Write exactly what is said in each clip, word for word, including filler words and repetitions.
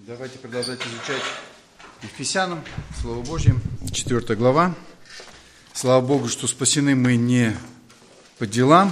Давайте продолжать изучать Ефесянам, Слово Божье, четвёртая глава. Слава Богу, что спасены мы не по делам.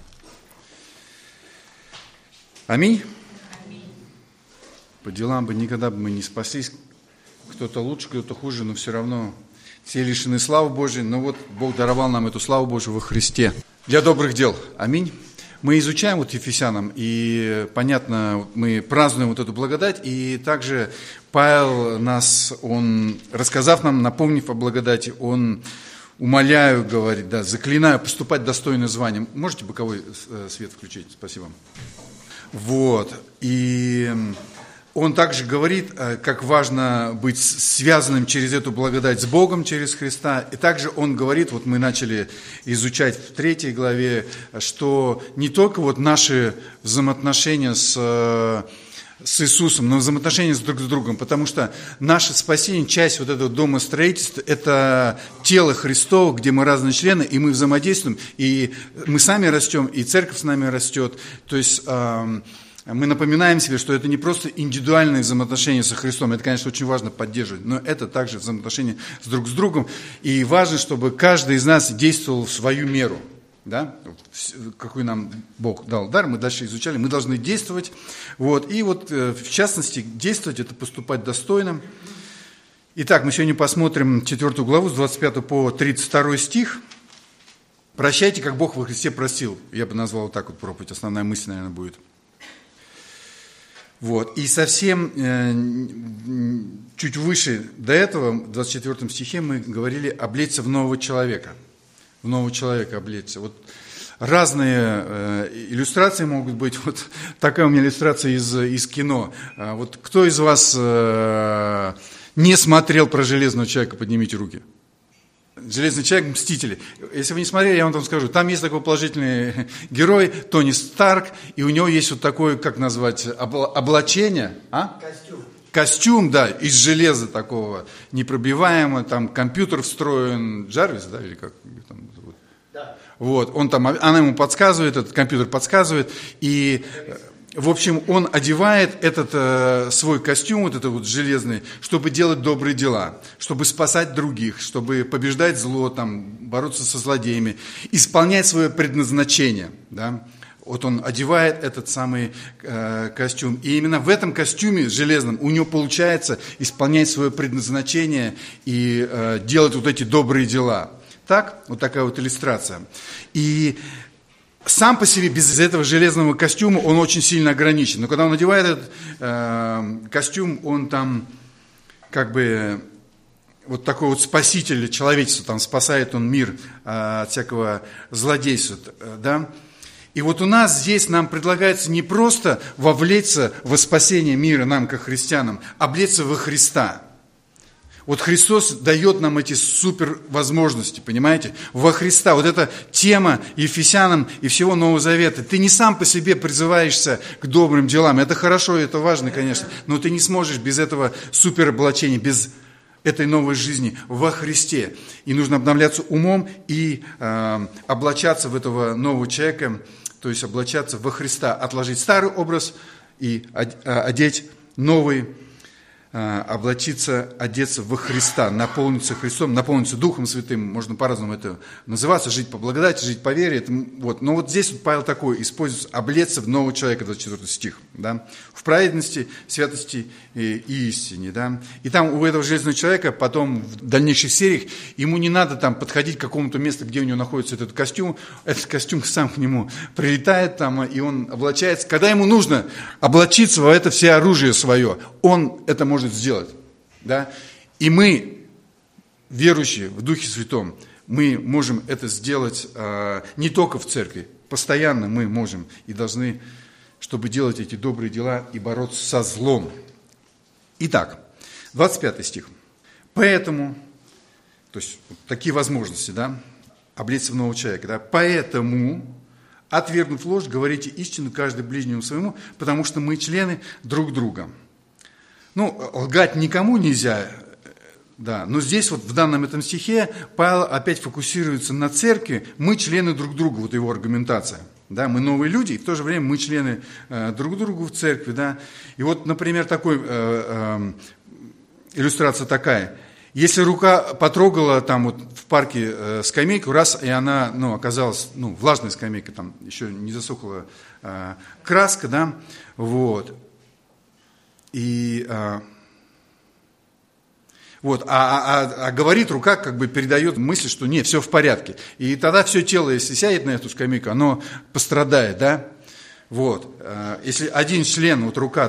Аминь. Аминь. По делам бы никогда бы мы не спаслись. Кто-то лучше, кто-то хуже, но все равно все лишены славы Божьей. Но вот Бог даровал нам эту славу Божию во Христе для добрых дел. Аминь. Мы изучаем вот Ефесянам, и, понятно, мы празднуем вот эту благодать, и также Павел нас, он, рассказав нам, напомнив о благодати, он, умоляю, говорит, да, заклинаю поступать достойно званием. Можете боковой свет включить? Спасибо. Вот, и он также говорит, как важно быть связанным через эту благодать с Богом, через Христа. И также он говорит, вот мы начали изучать в третьей главе, что не только вот наши взаимоотношения с, с Иисусом, но взаимоотношения друг с другом, потому что наше спасение, часть вот этого дома строительства, это тело Христово, где мы разные члены, и мы взаимодействуем, и мы сами растем, и церковь с нами растет. То есть мы напоминаем себе, что это не просто индивидуальные взаимоотношения со Христом, это, конечно, очень важно поддерживать, но это также взаимоотношения с друг с другом, и важно, чтобы каждый из нас действовал в свою меру, да, какой нам Бог дал дар, мы дальше изучали, мы должны действовать, вот, и вот, в частности, действовать, это поступать достойно. Итак, мы сегодня посмотрим четвёртую главу с двадцать пятого по тридцать второй стих. «Прощайте, как Бог во Христе простил». Я бы назвал вот так вот проповедь, основная мысль, наверное, будет. Вот. И совсем э, чуть выше до этого, в двадцать четвёртом стихе, мы говорили облечься в нового человека. В нового человека облечься. Вот разные э, иллюстрации могут быть. Вот такая у меня иллюстрация из, из кино. А вот кто из вас э, не смотрел про Железного человека, поднимите руки. «Железный человек» «Мстители». Если вы не смотрели, я вам там скажу. Там есть такой положительный герой, Тони Старк, и у него есть вот такое, как назвать, облачение. А? Костюм. Костюм, да, из железа такого, непробиваемого, там компьютер встроен. Джарвис, да, или как там зовут? Да. Вот, он там, она ему подсказывает, этот компьютер подсказывает, и... В общем, он одевает этот э, свой костюм, вот этот вот железный, чтобы делать добрые дела, чтобы спасать других, чтобы побеждать зло, там, бороться со злодеями, исполнять свое предназначение. Да? Вот он одевает этот самый э, костюм. И именно в этом костюме железном у него получается исполнять свое предназначение и э, делать вот эти добрые дела. Так? Вот такая вот иллюстрация. И... Сам по себе, без этого железного костюма, он очень сильно ограничен. Но когда он надевает этот э, костюм, он там как бы вот такой вот спаситель человечества, там спасает он мир э, от всякого злодейства. Э, да? И вот у нас здесь нам предлагается не просто вовлечься во спасение мира нам, как христианам, а облечься во Христа. Вот Христос дает нам эти супер возможности, понимаете? Во Христа. Вот эта тема Ефесянам и всего Нового Завета. Ты не сам по себе призываешься к добрым делам. Это хорошо, это важно, конечно. Но ты не сможешь без этого супер облачения, без этой новой жизни во Христе. И нужно обновляться умом и э, облачаться в этого нового человека, то есть облачаться во Христа, отложить старый образ и одеть новый, облачиться, одеться во Христа, наполниться Христом, наполниться Духом Святым, можно по-разному это называться, жить по благодати, жить по вере. Это, вот. Но вот здесь вот Павел такой использует облечься в нового человека, двадцать четвёртый стих, да? В праведности, святости и, и истине. Да? И там у этого железного человека потом в дальнейших сериях ему не надо там подходить к какому-то месту, где у него находится этот костюм, этот костюм сам к нему прилетает там, и он облачается. Когда ему нужно облачиться во это все оружие свое, он это может сделать, да, и мы, верующие в Духе Святом, мы можем это сделать э, не только в церкви, постоянно мы можем и должны, чтобы делать эти добрые дела и бороться со злом. Итак, двадцать пятый стих. Поэтому, то есть вот такие возможности, да, облечься в нового человека, да, поэтому, отвергнув ложь, говорите истину каждый ближнему своему, потому что мы члены друг друга. Ну, лгать никому нельзя, да, но здесь вот в данном этом стихе Павел опять фокусируется на церкви, мы члены друг друга, вот его аргументация. Да, мы новые люди, и в то же время мы члены э, друг другу в церкви. Да. И вот, например, такой, э, э, иллюстрация такая. Если рука потрогала там вот в парке э, скамейку, раз, и она ну, оказалась ну, влажной скамейкой, там еще не засохла э, краска, да, вот. И... Э, Вот, а, а, а говорит рука, как бы передает мысль, что нет, все в порядке. И тогда все тело, если сядет на эту скамейку, оно пострадает, да? Вот. Если один член, вот рука...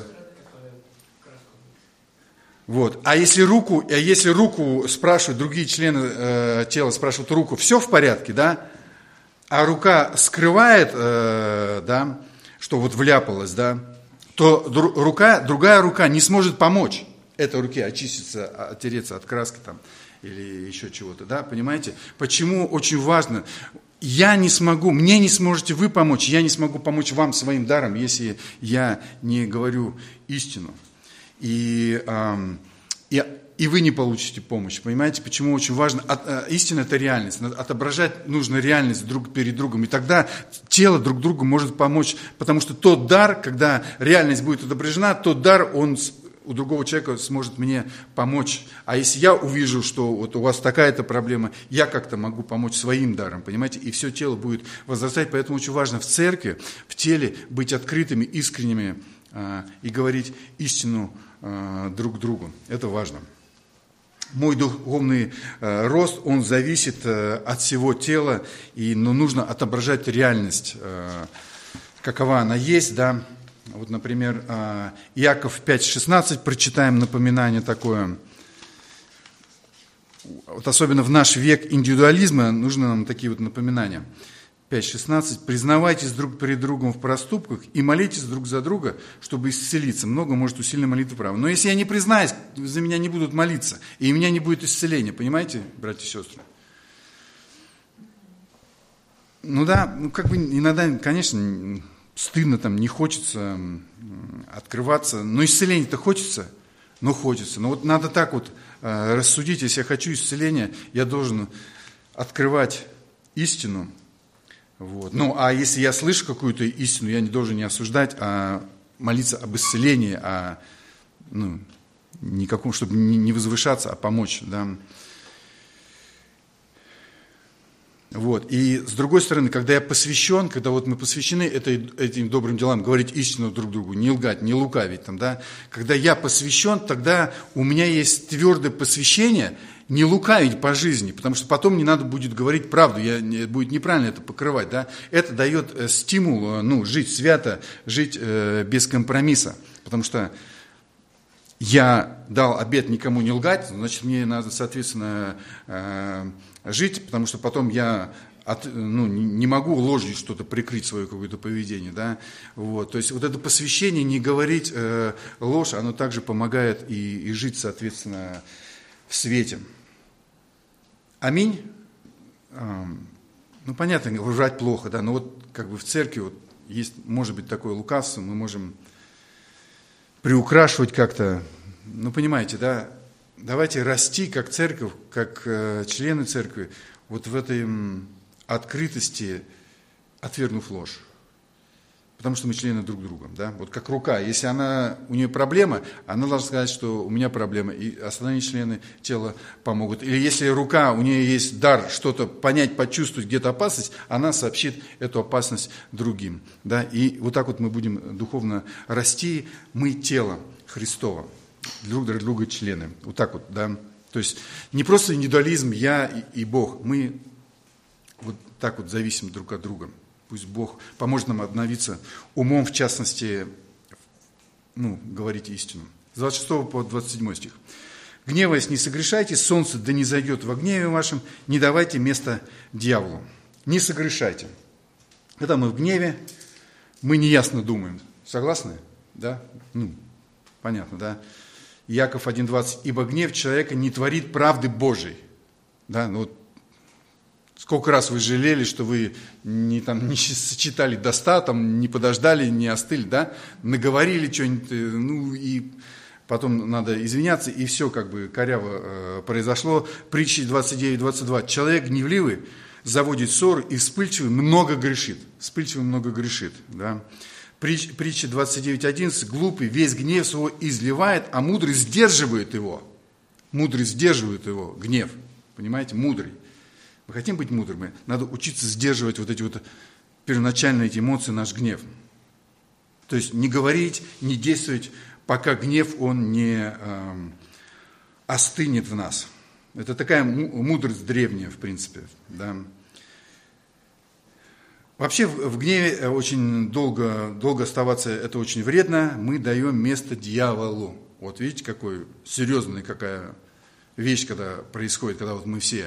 Вот. А если руку, а если руку спрашивают, другие члены э, тела спрашивают руку, все в порядке, да? А рука скрывает, э, да, что вот вляпалась, да, то дру, рука, другая рука не сможет помочь этой руке очиститься, оттереться от краски там, или еще чего-то, да, понимаете? Почему очень важно, я не смогу, мне не сможете вы помочь, я не смогу помочь вам своим даром, если я не говорю истину. И, э, и, и вы не получите помощь, понимаете? Почему очень важно, от, э, истина – это реальность, отображать нужно реальность друг перед другом, и тогда тело друг другу может помочь, потому что тот дар, когда реальность будет отображена, тот дар, он у другого человека сможет мне помочь. А если я увижу, что вот у вас такая-то проблема, я как-то могу помочь своим даром, понимаете? И все тело будет возрастать. Поэтому очень важно в церкви, в теле быть открытыми, искренними э, и говорить истину э, друг другу. Это важно. Мой духовный э, рост, он зависит э, от всего тела, и, но нужно отображать реальность, э, какова она есть, да. Вот, например, Иаков пять шестнадцать, прочитаем напоминание такое. Вот особенно в наш век индивидуализма нужны нам такие вот напоминания. пять шестнадцать. «Признавайтесь друг перед другом в проступках и молитесь друг за друга, чтобы исцелиться. Много может усиленная молитва права». Но если я не признаюсь, за меня не будут молиться, и у меня не будет исцеления. Понимаете, братья и сестры? Ну да, ну как бы иногда, конечно... Стыдно, там, не хочется открываться. Но исцеление-то хочется, но хочется. Но вот надо так вот э, рассудить, если я хочу исцеления, я должен открывать истину. Вот. Ну, а если я слышу какую-то истину, я не должен не осуждать, а молиться об исцелении, а, ну, никаком, чтобы не возвышаться, а помочь, да. Вот. И с другой стороны, когда я посвящен, когда вот мы посвящены этой, этим добрым делам, говорить истину друг другу, не лгать, не лукавить, там, да, когда я посвящен, тогда у меня есть твердое посвящение не лукавить по жизни, потому что потом не надо будет говорить правду, я, будет неправильно это покрывать. Да. Это дает стимул, ну, жить свято, жить э, без компромисса, потому что я дал обет никому не лгать, значит, мне надо, соответственно, э, жить, потому что потом я от, ну, не могу ложью что-то прикрыть, свое какое-то поведение. Да? Вот. То есть вот это посвящение, не говорить э, ложь, оно также помогает и, и жить, соответственно, в свете. Аминь. Э, ну, понятно, лжать плохо, да, но вот как бы в церкви вот есть, может быть, такое лукавство, мы можем приукрашивать как-то, ну, понимаете, да, давайте расти как церковь, как э, члены церкви, вот в этой м, открытости, отвергнув ложь. Потому что мы члены друг друга, да, вот как рука, если она, у нее проблема, она должна сказать, что у меня проблема, и остальные члены тела помогут. Или если рука, у нее есть дар что-то понять, почувствовать, где-то опасность, она сообщит эту опасность другим, да, и вот так вот мы будем духовно расти, мы тело Христово, друг для друга члены, вот так вот, да, то есть не просто индивидуализм, я и, и Бог, мы вот так вот зависим друг от друга. Пусть Бог поможет нам обновиться умом, в частности, ну, говорить истину. С двадцать шестого по двадцать седьмой стих. «Гневаясь, не согрешайте, солнце да не зайдет во гневе вашем, не давайте место дьяволу». Не согрешайте. Когда мы в гневе, мы неясно думаем. Согласны? Да? Ну, понятно, да? Иаков один двадцать. «Ибо гнев человека не творит правды Божией». Да, ну вот. Сколько раз вы жалели, что вы не, там, не сочетали до ста, там, не подождали, не остыли, да? Наговорили что-нибудь, ну и потом надо извиняться, и все как бы коряво э, произошло. Притчи двадцать девять двадцать два. «Человек гневливый заводит ссор, и вспыльчивый много грешит. Вспыльчивый много грешит, да. Притч, притча двадцать девять одиннадцать. Глупый весь гнев свой изливает, а мудрый сдерживает его. Мудрый сдерживает его, гнев. Понимаете, мудрый. Мы хотим быть мудрыми, надо учиться сдерживать вот эти вот первоначальные эти эмоции, наш гнев. То есть не говорить, не действовать, пока гнев, он не э, остынет в нас. Это такая мудрость древняя, в принципе. Да. Вообще в гневе очень долго, долго оставаться, это очень вредно. Мы даем место дьяволу. Вот видите, какой серьезная какая вещь, когда происходит, когда вот мы все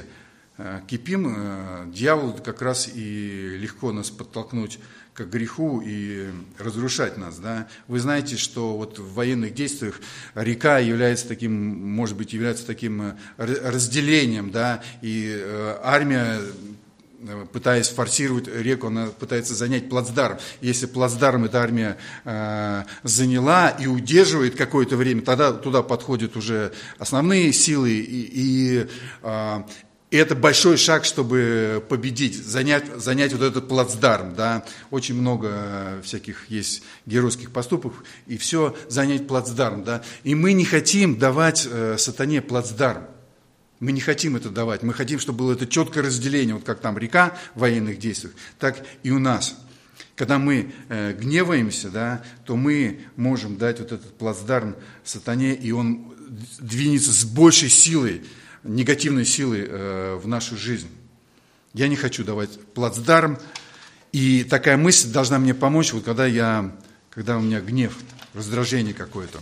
кипим. Дьявол как раз и легко нас подтолкнуть к греху и разрушать нас. Да? Вы знаете, что вот в военных действиях река является таким, может быть, является таким разделением, да? И армия, пытаясь форсировать реку, она пытается занять плацдарм. Если плацдарм эта армия э, заняла и удерживает какое-то время, тогда туда подходят уже основные силы, и, и э, это большой шаг, чтобы победить, занять, занять вот этот плацдарм. Да? Очень много всяких есть геройских поступков, и все занять плацдарм. Да? И мы не хотим давать э, сатане плацдарм. Мы не хотим это давать, мы хотим, чтобы было это четкое разделение, вот как там река в военных действиях, так и у нас. Когда мы э, гневаемся, да, то мы можем дать вот этот плацдарм сатане, и он двинется с большей силой, негативной силой э, в нашу жизнь. Я не хочу давать плацдарм, и такая мысль должна мне помочь, вот когда, я, когда у меня гнев, раздражение какое-то.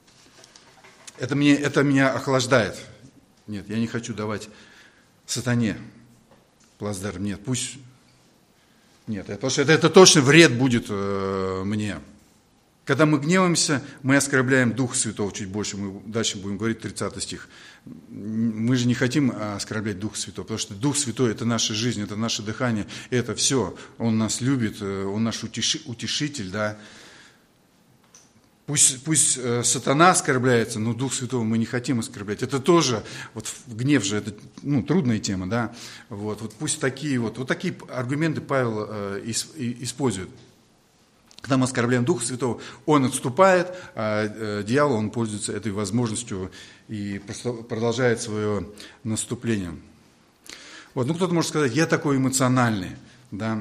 Это, мне, это меня охлаждает. Нет, я не хочу давать сатане плацдарм. Нет, пусть... Нет, потому что это, это точно вред будет э, мне. Когда мы гневаемся, мы оскорбляем Духа Святого чуть больше. Мы дальше будем говорить, тридцатый стих. Мы же не хотим оскорблять Духа Святого, потому что Дух Святой – это наша жизнь, это наше дыхание, это все. Он нас любит, Он наш утеши, утешитель, да. Пусть, пусть э, сатана оскорбляется, но Дух Святого мы не хотим оскорблять. Это тоже, вот гнев же, это ну, трудная тема, да. Вот, вот пусть такие вот, вот такие аргументы Павел э, ис, и, использует. Когда мы оскорбляем Духа Святого, он отступает, а э, дьявол, он пользуется этой возможностью и продолжает свое наступление. Вот, ну кто-то может сказать, я такой эмоциональный, да.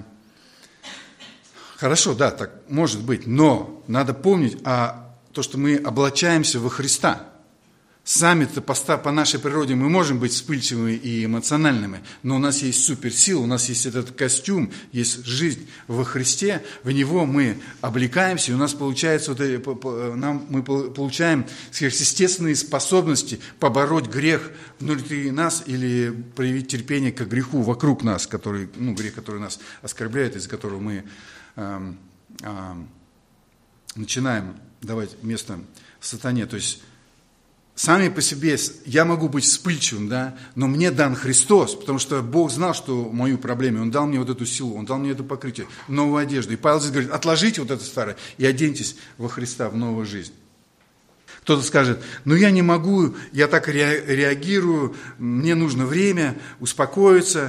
Хорошо, да, так может быть, но надо помнить о том, что мы облачаемся во Христа. Сами-то по, по нашей природе мы можем быть вспыльчивыми и эмоциональными, но у нас есть суперсила, у нас есть этот костюм, есть жизнь во Христе, в него мы облекаемся, и у нас получается, вот, нам, мы получаем сверхъестественные способности побороть грех внутри нас или проявить терпение к греху вокруг нас, который, ну, грех, который нас оскорбляет, из-за которого мы э, э, начинаем давать место сатане. То есть сами по себе я могу быть вспыльчивым, да, но мне дан Христос, потому что Бог знал, что мою проблему, Он дал мне вот эту силу, Он дал мне это покрытие, новую одежду. И Павел здесь говорит, отложите вот это старое и оденьтесь во Христа, в новую жизнь. Кто-то скажет, ну я не могу, я так реагирую, мне нужно время успокоиться.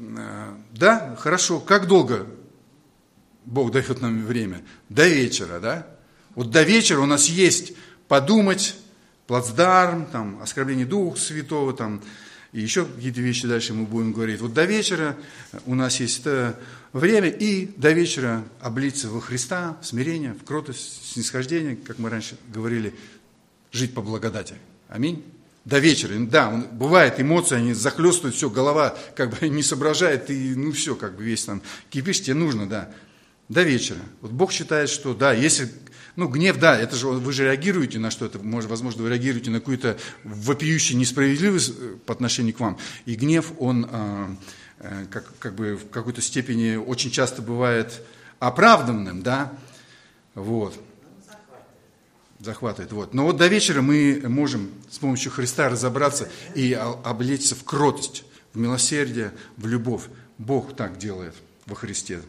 Да, хорошо, как долго Бог дает нам время? До вечера, да? Вот до вечера у нас есть подумать, плацдарм, там, оскорбление Духа Святого, там, и еще какие-то вещи дальше мы будем говорить. Вот до вечера у нас есть это время, и до вечера облиться во Христа, в смирение, в кротость, снисхождение, как мы раньше говорили, жить по благодати. Аминь. До вечера. Да, он, бывает, эмоции, они захлестывают, все, голова как бы не соображает, и ну все, как бы весь там кипишь, тебе нужно, да. До вечера. Вот Бог считает, что да, если... Ну, гнев, да, это же вы же реагируете на что-то, может, возможно, вы реагируете на какую-то вопиющую несправедливость по отношению к вам. И гнев, он э, э, как, как бы в какой-то степени очень часто бывает оправданным, да, вот. Захватывает. Захватывает, вот. Но вот до вечера мы можем с помощью Христа разобраться и облечься в кротость, в милосердие, в любовь. Бог так делает во Христе.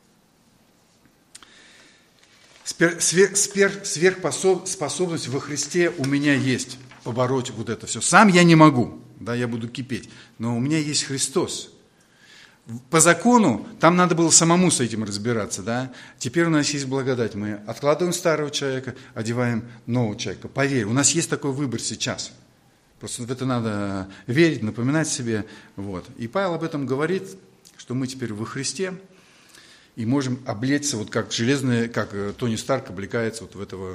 Сверхспособность во Христе у меня есть побороть вот это все. Сам я не могу, да, я буду кипеть, но у меня есть Христос. По закону там надо было самому с этим разбираться, да? Теперь у нас есть благодать. Мы откладываем старого человека, одеваем нового человека. Поверь, у нас есть такой выбор сейчас. Просто в это надо верить, напоминать себе. Вот. И Павел об этом говорит, что мы теперь во Христе и можем облечься, вот как железный, как Тони Старк облекается вот в этого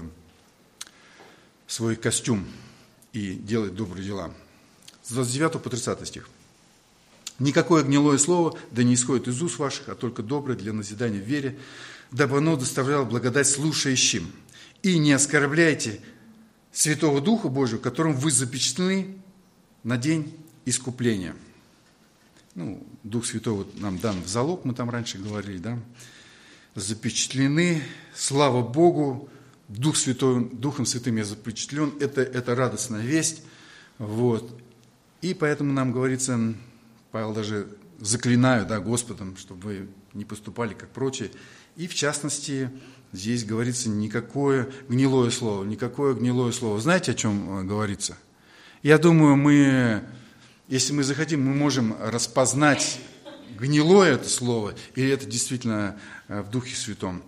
свой костюм и делает добрые дела. С двадцать девятого по тридцатый стих. «Никакое гнилое слово да не исходит из уст ваших, а только доброе для назидания в вере, дабы оно доставляло благодать слушающим. И не оскорбляйте Святого Духа Божьего, которым вы запечатлены на день искупления». Ну, Дух Святой вот нам дан в залог, мы там раньше говорили, да? Запечатлены, слава Богу, Дух Святой, Духом Святым я запечатлен, это, это радостная весть, вот. И поэтому нам говорится, Павел даже заклинаю, да, Господом, чтобы вы не поступали как прочие. И в частности, здесь говорится никакое гнилое слово, никакое гнилое слово. Знаете, о чем говорится? Я думаю, мы, если мы захотим, мы можем распознать гнилое это слово, или это действительно в Духе Святом,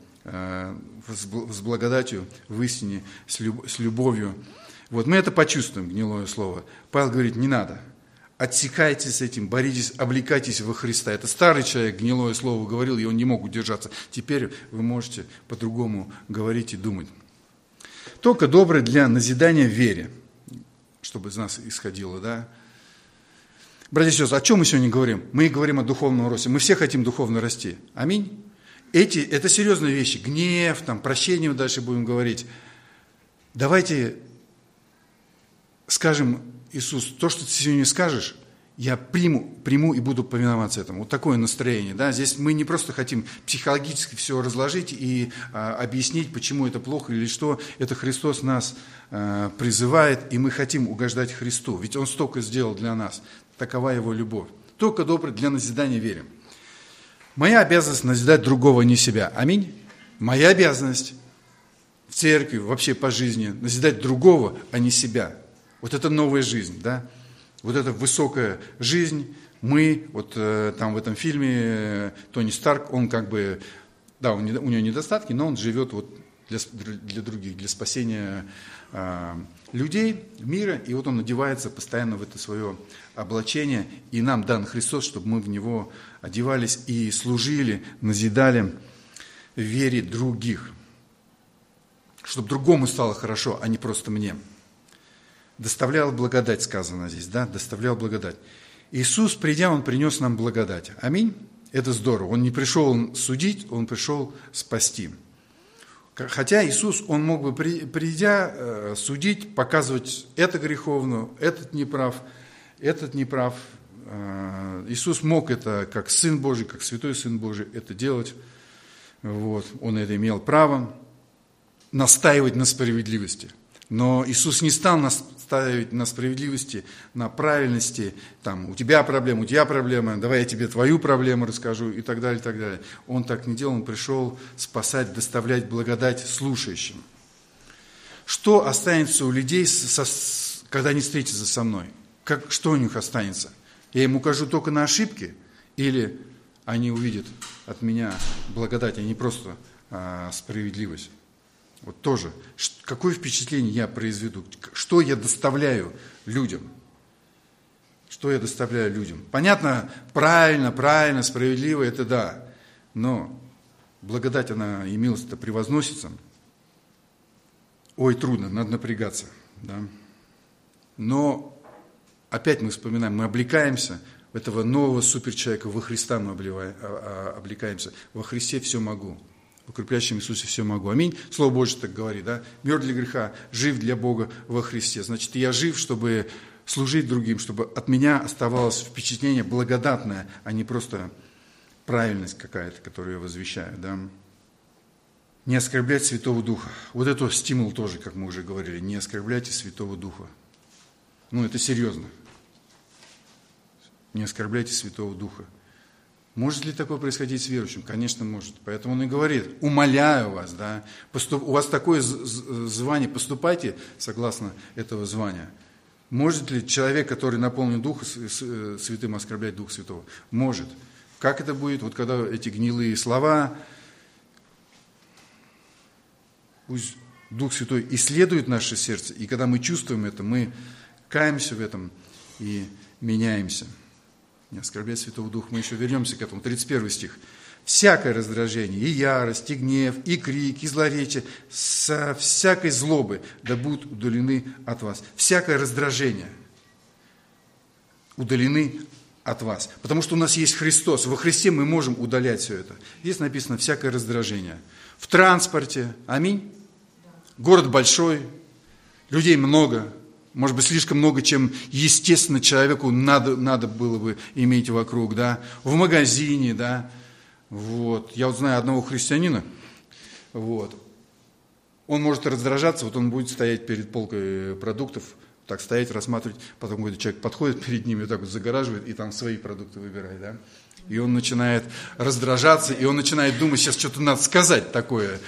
с благодатью, в истине, с любовью. Вот мы это почувствуем, гнилое слово. Павел говорит, не надо. Отсекайтесь с этим, боритесь, облекайтесь во Христа. Это старый человек гнилое слово говорил, и он не мог удержаться. Теперь вы можете по-другому говорить и думать. Только доброе для назидания в вере, чтобы из нас исходило, да? Братья и сестры, о чем мы сегодня говорим? Мы говорим о духовном росте. Мы все хотим духовно расти. Аминь. Эти, это серьезные вещи. Гнев, там, прощение, дальше будем говорить. Давайте скажем, Иисус, то, что ты сегодня скажешь, я приму, приму и буду повиноваться этому. Вот такое настроение. Да? Здесь мы не просто хотим психологически все разложить и а, объяснить, почему это плохо или что. Это Христос нас а, призывает, и мы хотим угождать Христу. Ведь Он столько сделал для нас. Такова Его любовь. Только добрый для назидания верим. Моя обязанность назидать другого, не себя. Аминь. Моя обязанность в церкви, вообще по жизни, назидать другого, а не себя. Вот это новая жизнь, да? Вот эта высокая жизнь. Мы, вот э, там в этом фильме э, Тони Старк, он как бы, да, он, у него недостатки, но он живет вот для, для других, для спасения э, людей, мира. И вот он одевается постоянно в это свое облачение. И нам дан Христос, чтобы мы в него одевались и служили, назидали в вере других. Чтобы другому стало хорошо, а не просто мне. Доставлял благодать, сказано здесь, да, доставлял благодать. Иисус, придя, Он принес нам благодать. Аминь. Это здорово. Он не пришел судить, Он пришел спасти. Хотя Иисус, Он мог бы, придя, судить, показывать это греховно, этот неправ, этот неправ. Иисус мог это, как Сын Божий, как Святой Сын Божий, это делать. Вот. Он это имел право настаивать на справедливости. Но Иисус не стал настаивать на справедливости, на правильности, там, у тебя проблема, у тебя проблема, давай я тебе твою проблему расскажу и так далее, и так далее. Он так не делал, Он пришел спасать, доставлять благодать слушающим. Что останется у людей, со, когда они встретятся со мной? Как, что у них останется? Я им укажу только на ошибки? Или они увидят от меня благодать, а не просто а, справедливость? Вот тоже, какое впечатление я произведу, что я доставляю людям, что я доставляю людям. Понятно, правильно, правильно, справедливо, это да, но благодать, она и милость-то превозносится. Ой, трудно, надо напрягаться, да. Но опять мы вспоминаем, мы облекаемся в этого нового суперчеловека, во Христа мы облекаемся, во Христе все могу. В укрепляющем Иисусе все могу. Аминь. Слово Божье так говорит, да? Мертв для греха, жив для Бога во Христе. Значит, я жив, чтобы служить другим, чтобы от меня оставалось впечатление благодатное, а не просто правильность какая-то, которую я возвещаю, да? Не оскорблять Святого Духа. Вот это стимул тоже, как мы уже говорили. Не оскорбляйте Святого Духа. Ну, это серьезно. Не оскорбляйте Святого Духа. Может ли такое происходить с верующим? Конечно, может. Поэтому он и говорит, умоляю вас, да, поступ, у вас такое звание, поступайте согласно этого звания. Может ли человек, который наполнен Духом Святым, оскорблять Духа Святого? Может. Как это будет? Вот когда эти гнилые слова, пусть Дух Святой исследует наше сердце, и когда мы чувствуем это, мы каемся в этом и меняемся. Не оскорбляй Святого Духа, мы еще вернемся к этому. тридцать первый стих. «Всякое раздражение, и ярость, и гнев, и крик, и злоречие, со всякой злобы да будут удалены от вас». Всякое раздражение удалены от вас. Потому что у нас есть Христос. Во Христе мы можем удалять все это. Здесь написано «всякое раздражение». В транспорте, аминь. Город большой, людей много. Может быть, слишком много, чем, естественно, человеку надо, надо было бы иметь вокруг, да. В магазине, да. Вот. Я вот знаю одного христианина, вот. Он может раздражаться, вот он будет стоять перед полкой продуктов, так стоять, рассматривать, потом какой-то человек подходит перед ним и так вот загораживает, и там свои продукты выбирает, да. И он начинает раздражаться, и он начинает думать, сейчас что-то надо сказать такое.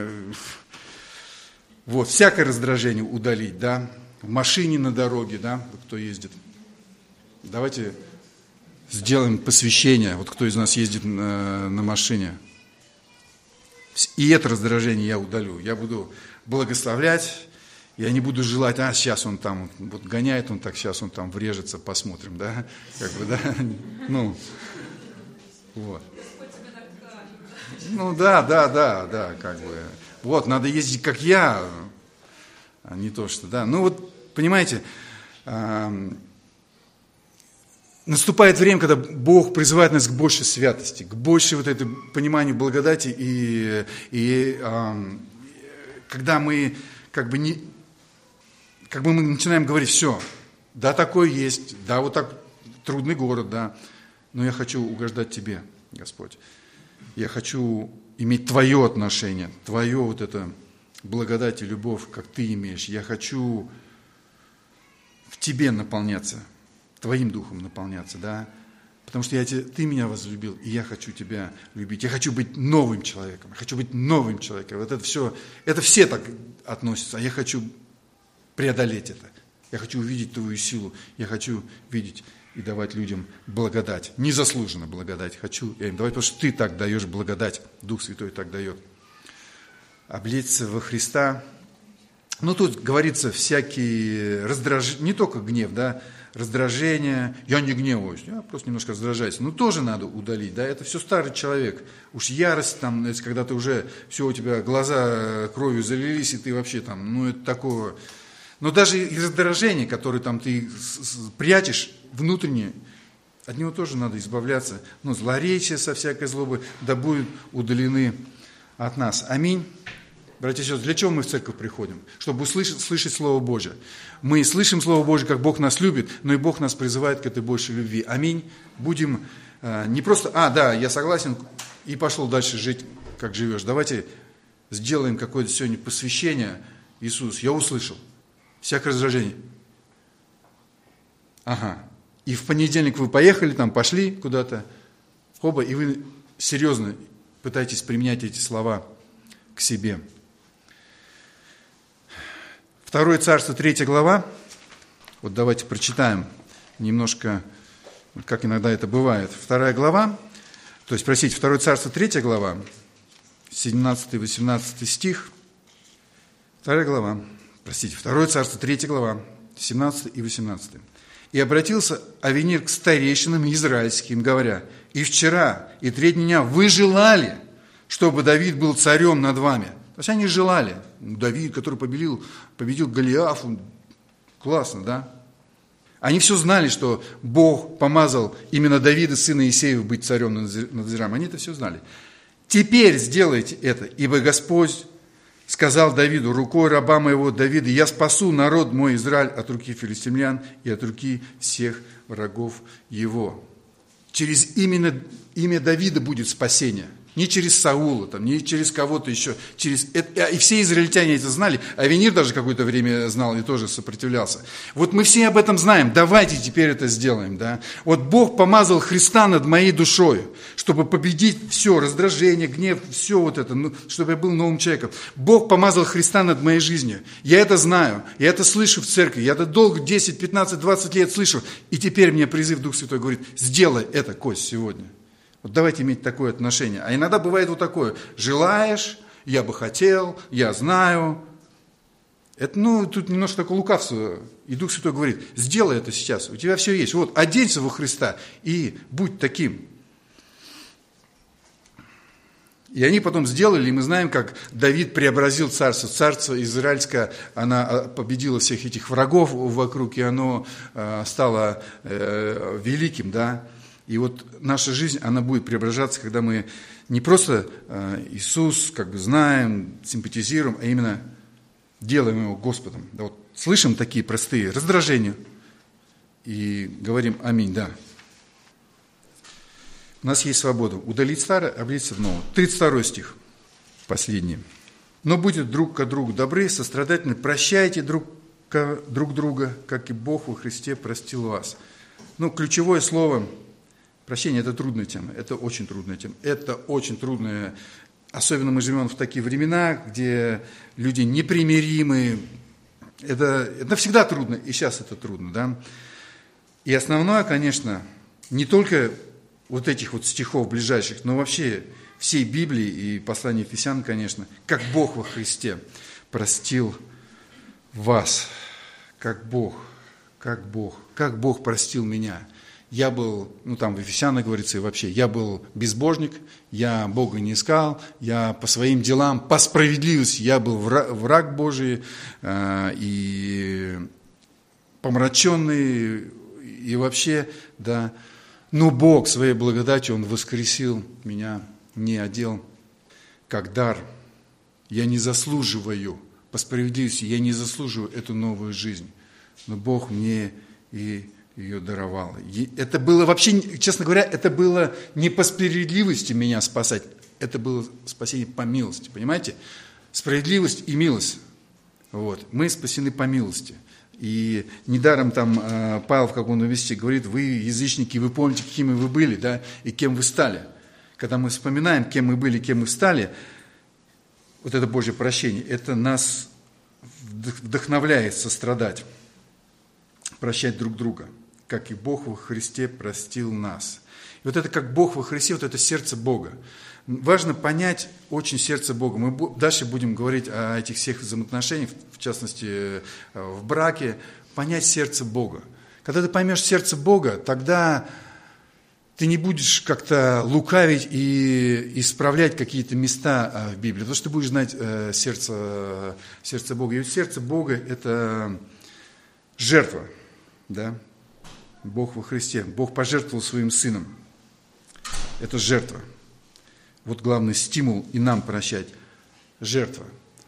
Вот, всякое раздражение удалить, да. В машине, на дороге, да, кто ездит. Давайте сделаем посвящение, вот кто из нас ездит на, на машине. И это раздражение я удалю. Я буду благословлять, я не буду желать, а сейчас он там, вот гоняет он так, сейчас он там врежется, посмотрим, да, как бы, да, ну, вот. Ну, да, да, да, да, как бы, вот, надо ездить, как я, а не то, что, да, ну, вот, понимаете, наступает время, когда Бог призывает нас к большей святости, к большей вот этой пониманию благодати, и, и э, когда мы как бы не, как бы мы начинаем говорить, все, да, такое есть, да, вот так трудный город, да, но я хочу угождать Тебе, Господь, я хочу иметь Твое отношение, Твое вот это благодать и любовь, как Ты имеешь, я хочу в Тебе наполняться, Твоим Духом наполняться, да, потому что я, Ты меня возлюбил, и я хочу Тебя любить, я хочу быть новым человеком, я хочу быть новым человеком, вот это все, это все так относятся, а я хочу преодолеть это, я хочу увидеть Твою силу, я хочу видеть и давать людям благодать, незаслуженно благодать, хочу я им давать, потому что Ты так даешь благодать, Дух Святой так дает, облечься во Христа. Ну, тут говорится всякие раздражения, не только гнев, да, раздражение, я не гневаюсь, я просто немножко раздражаюсь, ну, тоже надо удалить, да, это все старый человек, уж ярость там, когда ты уже, все, у тебя глаза кровью залились, и ты вообще там, ну, это такое, но даже и раздражение, которое там ты прячешь внутренне, от него тоже надо избавляться, ну, злоречие со всякой злобы, да будут удалены от нас, аминь. Братья и сестры, для чего мы в церковь приходим? Чтобы услышать, слышать Слово Божие. Мы слышим Слово Божие, как Бог нас любит, но и Бог нас призывает к этой большей любви. Аминь. Будем э, не просто, а, да, я согласен, и пошел дальше жить, как живешь. Давайте сделаем какое-то сегодня посвящение. Иисус, я услышал. Всякое раздражение. Ага. И в понедельник вы поехали, там, пошли куда-то, оба, и вы серьезно пытаетесь применять эти слова к себе. Второе Царство, третья глава. Вот давайте прочитаем немножко, как иногда это бывает. Вторая глава, то есть, простите, Второе Царство, третья глава, семнадцатый-восемнадцатый стих. Вторая глава, простите, Второе Царство, третья глава, семнадцатый и восемнадцатый. «И обратился Авенир к старейшинам израильским, говоря, и вчера, и треть дня вы желали, чтобы Давид был царем над вами». То есть они желали. Давид, который победил, победил Голиафу, классно, да? Они все знали, что Бог помазал именно Давида, сына Иисеева, быть царем над Израилем. Они это все знали. «Теперь сделайте это, ибо Господь сказал Давиду, рукой раба моего Давида, я спасу народ мой Израиль от руки филистимлян и от руки всех врагов его». Через именно имя Давида будет спасение. Не через Саула, там, не через кого-то еще. Через... И все израильтяне это знали. Авенир даже какое-то время знал и тоже сопротивлялся. Вот мы все об этом знаем. Давайте теперь это сделаем. Да? Вот Бог помазал Христа над моей душой, чтобы победить все, раздражение, гнев, все вот это, ну, чтобы я был новым человеком. Бог помазал Христа над моей жизнью. Я это знаю, я это слышу в церкви. Я это долго, десять, пятнадцать, двадцать лет слышу. И теперь мне призыв Дух Святой говорит, сделай это, Кость, сегодня. Вот давайте иметь такое отношение. А иногда бывает вот такое: желаешь, я бы хотел, я знаю. Это, ну, тут немножко такое лукавство. И Дух Святой говорит: сделай это сейчас, у тебя все есть. Вот, оденься во Христа и будь таким. И они потом сделали, и мы знаем, как Давид преобразил царство. Царство израильское, она победила всех этих врагов вокруг, и оно стало великим, да. И вот наша жизнь, она будет преображаться, когда мы не просто Иисус как бы знаем, симпатизируем, а именно делаем его Господом. Да, вот слышим такие простые раздражения и говорим аминь, да. У нас есть свобода. Удалить старое, облиться в новое. тридцать второй стих, последний. «Но будьте друг к другу добры, сострадательны, прощайте друг, друг друга, как и Бог во Христе простил вас». Ну, ключевое слово прощение – это трудная тема, это очень трудная тема. Это очень трудная, особенно мы живем в такие времена, где люди непримиримы. Это, это всегда трудно, и сейчас это трудно, да. И основное, конечно, не только вот этих вот стихов ближайших, но вообще всей Библии и послания Ефесян, конечно, как Бог во Христе простил вас, как Бог, как Бог, как Бог простил меня. Я был, ну там в Ефесянах говорится, и вообще, я был безбожник, я Бога не искал, я по своим делам, по справедливости, я был враг, враг Божий, э, и помраченный, и вообще, да. Но Бог своей благодатью, Он воскресил меня, не одел как дар. Я не заслуживаю, по справедливости, я не заслуживаю эту новую жизнь. Но Бог мне и ее даровал. И это было вообще, честно говоря, это было не по справедливости меня спасать, это было спасение по милости, понимаете? Справедливость и милость. Вот. Мы спасены по милости. И недаром там э, Павел в каком-то месте говорит: вы, язычники, вы помните, какими вы были, да, и кем вы стали. Когда мы вспоминаем, кем мы были, кем мы стали, вот это Божье прощение, это нас вдохновляет сострадать, прощать друг друга, как и Бог во Христе простил нас. И вот это как Бог во Христе, вот это сердце Бога. Важно понять очень сердце Бога. Мы дальше будем говорить о этих всех взаимоотношениях, в частности, в браке. Понять сердце Бога. Когда ты поймешь сердце Бога, тогда ты не будешь как-то лукавить и исправлять какие-то места в Библии, потому что ты будешь знать сердце, сердце Бога. И сердце Бога – это жертва, да? Бог во Христе. Бог пожертвовал своим Сыном. Это жертва. Вот главный стимул и нам прощать – жертва.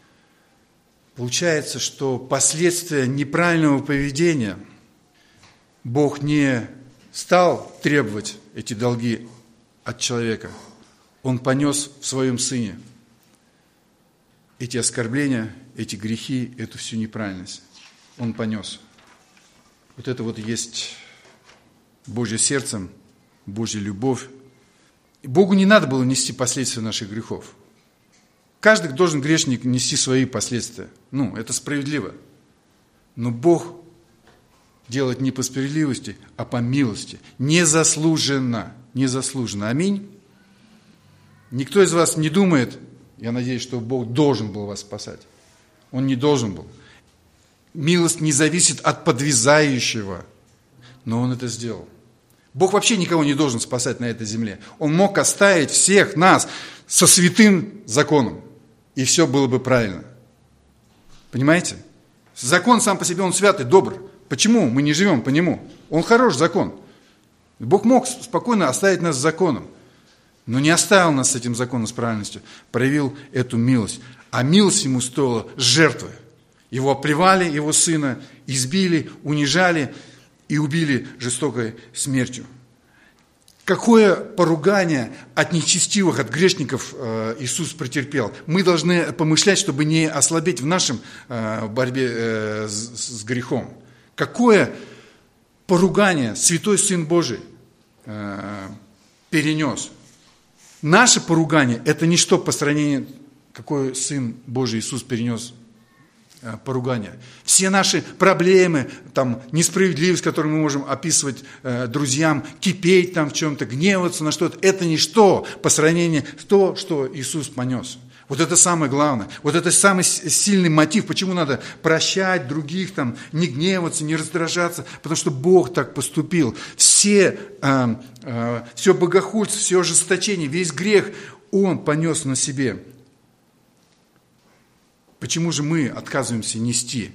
Получается, что последствия неправильного поведения Бог не стал требовать эти долги от человека. Он понес в своем Сыне эти оскорбления, эти грехи, эту всю неправильность. Он понес. Вот это вот есть Божье сердце, Божья любовь. И Богу не надо было нести последствия наших грехов. Каждый должен, грешник, нести свои последствия. Ну, это справедливо. Но Бог делает не по справедливости, а по милости. Незаслуженно. Незаслуженно. Аминь. Никто из вас не думает, я надеюсь, что Бог должен был вас спасать. Он не должен был. Милость не зависит от подвязающего. Но Он это сделал. Бог вообще никого не должен спасать на этой земле. Он мог оставить всех нас со святым законом. И все было бы правильно. Понимаете? Закон сам по себе, он святый, добр. Почему мы не живем по нему? Он хорош, закон. Бог мог спокойно оставить нас с законом. Но не оставил нас с этим законом, с правильностью. Проявил эту милость. А милость ему стоила жертвы. Его оплевали, его сына, избили, унижали и убили жестокой смертью. Какое поругание от нечестивых, от грешников Иисус претерпел. Мы должны помышлять, чтобы не ослабеть в нашем борьбе с грехом. Какое поругание Святой Сын Божий перенес. Наше поругание – это ничто по сравнению, какой Сын Божий Иисус перенес поругания. Все наши проблемы, там, несправедливость, которую мы можем описывать э, друзьям, кипеть там в чем-то, гневаться на что-то, это ничто по сравнению с то, что Иисус понес. Вот это самое главное. Вот это самый сильный мотив, почему надо прощать других, там, не гневаться, не раздражаться, потому что Бог так поступил. Все, э, э, все богохульство, все ожесточение, весь грех Он понес на себе. Почему же мы отказываемся нести?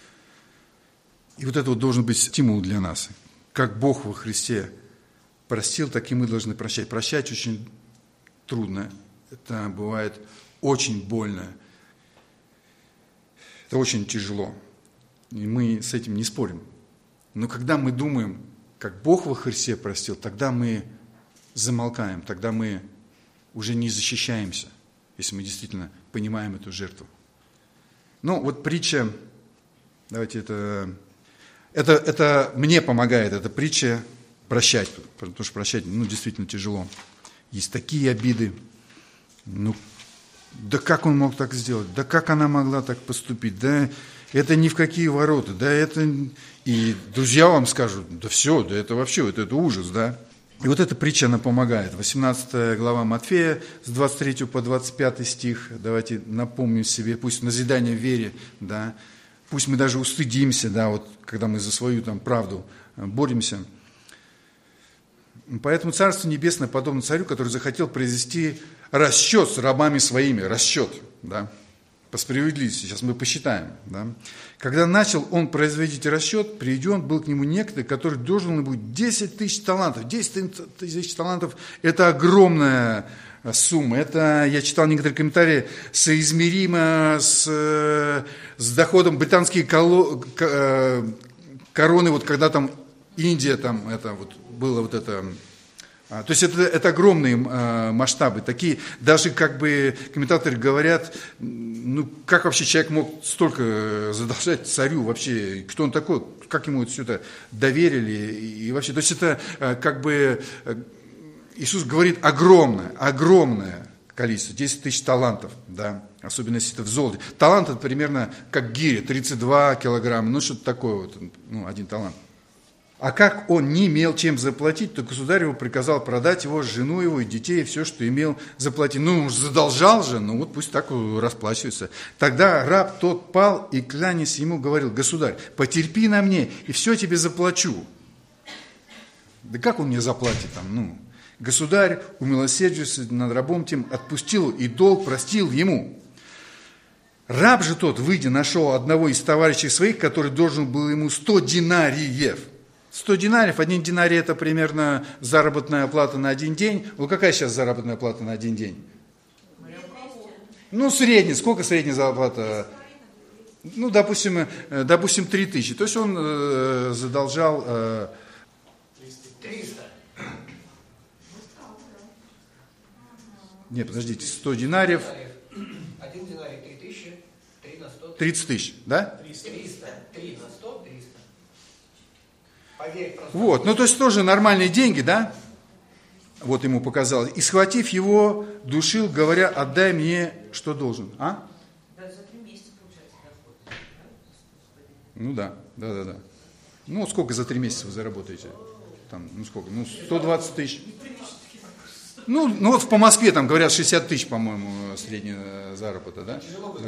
И вот это вот должен быть стимул для нас. Как Бог во Христе простил, так и мы должны прощать. Прощать очень трудно. Это бывает очень больно. Это очень тяжело. И мы с этим не спорим. Но когда мы думаем, как Бог во Христе простил, тогда мы замолкаем, тогда мы уже не защищаемся, если мы действительно понимаем эту жертву. Ну, вот притча, давайте это, это, это мне помогает, эта притча прощать, потому что прощать, ну, действительно тяжело. Есть такие обиды, ну, да как он мог так сделать, да как она могла так поступить, да это ни в какие ворота, да это, и друзья вам скажут, да все, да это вообще, это, это ужас, да. И вот эта притча, она помогает. восемнадцатая глава Матфея, с двадцать третьего по двадцать пятый стих. Давайте напомним себе, пусть назидание в вере, да, пусть мы даже устыдимся, да, вот, когда мы за свою там правду боремся. Поэтому Царство Небесное подобно царю, который захотел произвести расчет с рабами своими, расчет, да, по справедливости, сейчас мы посчитаем, да. Когда начал он производить расчет, приведен был к нему некто, который должен был десять тысяч талантов. десять тысяч талантов – это огромная сумма. Это, я читал некоторые комментарии, соизмеримо с, с доходом британские коло, короны, вот когда там Индия, там это вот было вот это... То есть это, это огромные э, масштабы, такие, даже как бы комментаторы говорят, ну как вообще человек мог столько задолжать царю вообще, кто он такой, как ему это все это доверили и вообще, то есть это э, как бы э, Иисус говорит огромное, огромное количество, десять тысяч талантов, да, особенно если это в золоте. Талант это примерно как гиря, тридцать два килограмма, ну что-то такое вот, ну один талант. А как он не имел чем заплатить, то государь его приказал продать его, жену его и детей, и все, что имел, заплатить. Ну, задолжал же, ну вот пусть так расплачивается. Тогда раб тот пал и, кланяясь ему, говорил: государь, потерпи на мне, и все тебе заплачу. Да как он мне заплатит там, ну? Государь, умилосердившись над рабом тем, отпустил и долг простил ему. Раб же тот, выйдя, нашел одного из товарищей своих, который должен был ему сто динариев. сто динариев, один динарий это примерно заработная плата на один день. Ну какая сейчас заработная плата на один день? Ну средняя, сколько средняя зарплата? Ну допустим, допустим три тысячи. То есть он э, задолжал... Э, триста. Нет, подождите, сто динариев. Один динарий три тысячи, три на сто. тридцать тысяч, да? триста. три на сто, триста. Поверь, просто. Вот, ну то есть тоже нормальные деньги, да? Вот ему показалось. И схватив его, душил, говоря: отдай мне, что должен. А? Да, за три месяца, получается, доход. Ну да, да, да, да. Ну сколько за три месяца вы заработаете? Там, ну сколько? Ну сто двадцать тысяч. Ну, ну вот по Москве там говорят шестьдесят тысяч, по-моему, средняя заработка, да?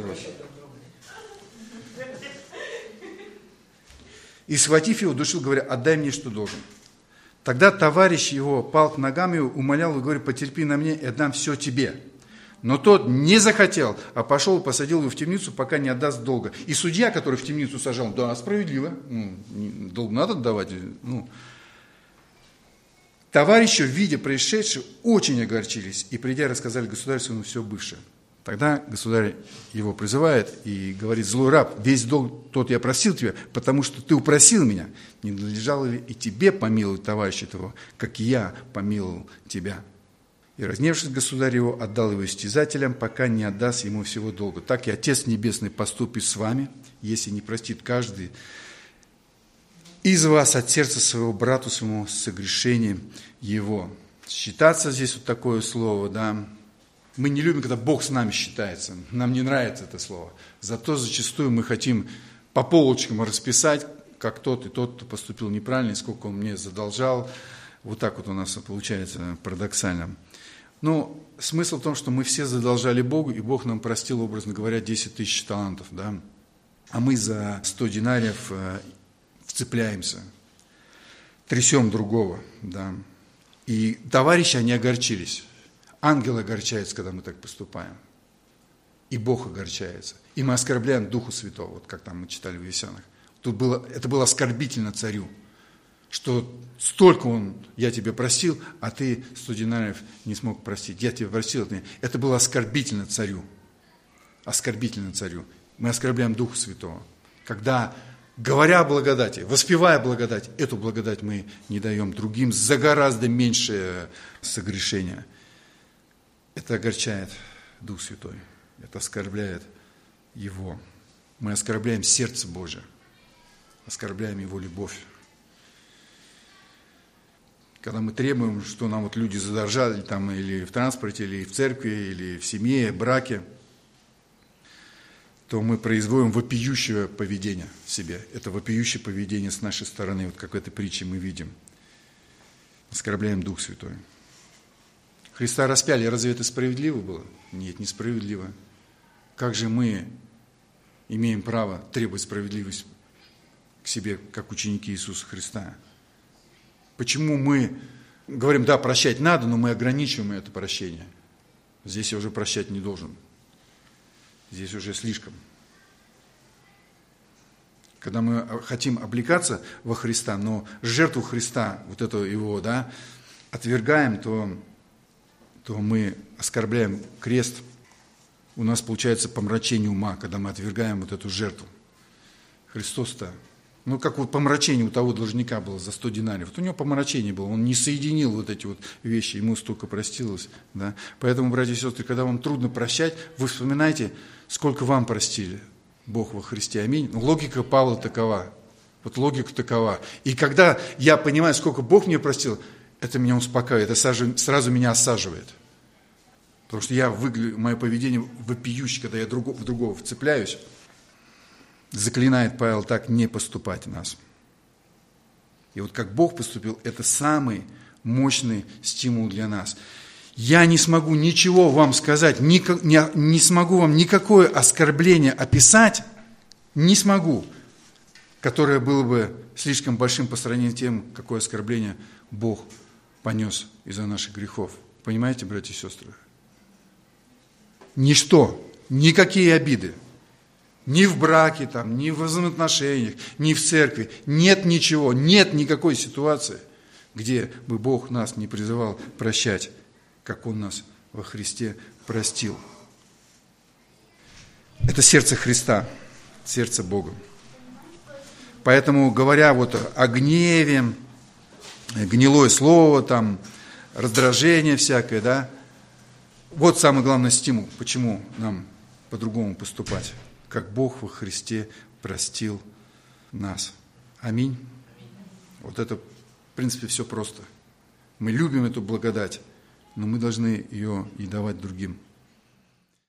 И схватив его, душил, говоря: отдай мне, что должен. Тогда товарищ его пал к ногам его, умолял и говорит: потерпи на мне, и отдам все тебе. Но тот не захотел, а пошел и посадил его в темницу, пока не отдаст долга. И судья, который в темницу сажал, да, справедливо, ну, долг надо отдавать, ну. Товарищи, видя происшедшее, очень огорчились и, придя, рассказали государю своему все бывшее. Тогда государь его призывает и говорит: злой раб, весь долг тот я просил тебя, потому что ты упросил меня. Не надлежало ли и тебе помиловать товарища твоего, как и я помиловал тебя? И, разневшись, государь его отдал его истязателям, пока не отдаст ему всего долга. Так и Отец Небесный поступит с вами, если не простит каждый из вас от сердца своего брату своему согрешением его. Считаться здесь вот такое слово, да. Мы не любим, когда Бог с нами считается. Нам не нравится это слово. Зато зачастую мы хотим по полочкам расписать, как тот и тот, кто поступил неправильно, и сколько он мне задолжал. Вот так вот у нас получается парадоксально. Но смысл в том, что мы все задолжали Богу, и Бог нам простил, образно говоря, десять тысяч талантов. Да? А мы за сто динариев вцепляемся, трясем другого. Да? И товарищи, они огорчились. Ангелы огорчаются, когда мы так поступаем. И Бог огорчается. И мы оскорбляем Духа Святого, вот как там мы читали в Ефесянах. Тут было, это было оскорбительно царю, что столько он, я тебе простил, а ты сто динариев не смог простить. Я тебе простил. Это было оскорбительно царю. Оскорбительно царю. Мы оскорбляем Духа Святого. Когда, говоря о благодати, воспевая благодать, эту благодать мы не даем другим за гораздо меньшее согрешение. Это огорчает Дух Святой. Это оскорбляет Его. Мы оскорбляем сердце Божие. Оскорбляем Его любовь. Когда мы требуем, что нам вот люди задолжали там, или в транспорте, или в церкви, или в семье, браке, то мы производим вопиющее поведение в себе. Это вопиющее поведение с нашей стороны, вот как в этой притче мы видим. Оскорбляем Дух Святой. Христа распяли, разве это справедливо было? Нет, несправедливо. Как же мы имеем право требовать справедливость к себе, как ученики Иисуса Христа? Почему мы говорим, да, прощать надо, но мы ограничиваем это прощение? Здесь я уже прощать не должен. Здесь уже слишком. Когда мы хотим облекаться во Христа, но жертву Христа, вот эту его, да, отвергаем, то, то мы оскорбляем крест. У нас получается помрачение ума, когда мы отвергаем вот эту жертву. Христос-то, ну как вот помрачение у того должника было за сто динариев. Вот у него помрачение было, он не соединил вот эти вот вещи, ему столько простилось. Да? Поэтому, братья и сестры, когда вам трудно прощать, вы вспоминайте, сколько вам простили Бог во Христе. Аминь. Но логика Павла такова. Вот логика такова. И когда я понимаю, сколько Бог мне простил, это меня успокаивает, это сразу, сразу меня осаживает. Потому что я выгляжу, мое поведение вопиющее, когда я друго, в другого вцепляюсь. Заклинает Павел так не поступать в нас. И вот как Бог поступил, это самый мощный стимул для нас. Я не смогу ничего вам сказать, не, не, не смогу вам никакое оскорбление описать, не смогу, которое было бы слишком большим по сравнению с тем, какое оскорбление Бог понес из-за наших грехов. Понимаете, братья и сестры? Ничто, никакие обиды, ни в браке, там, ни в взаимоотношениях, ни в церкви, нет ничего, нет никакой ситуации, где бы Бог нас не призывал прощать, как Он нас во Христе простил. Это сердце Христа, сердце Бога. Поэтому, говоря вот о гневе, гнилое слово, там, раздражение всякое, да, вот самый главный стимул, почему нам по-другому поступать, как Бог во Христе простил нас. Аминь. Вот это, в принципе, все просто. Мы любим эту благодать, но мы должны ее и давать другим.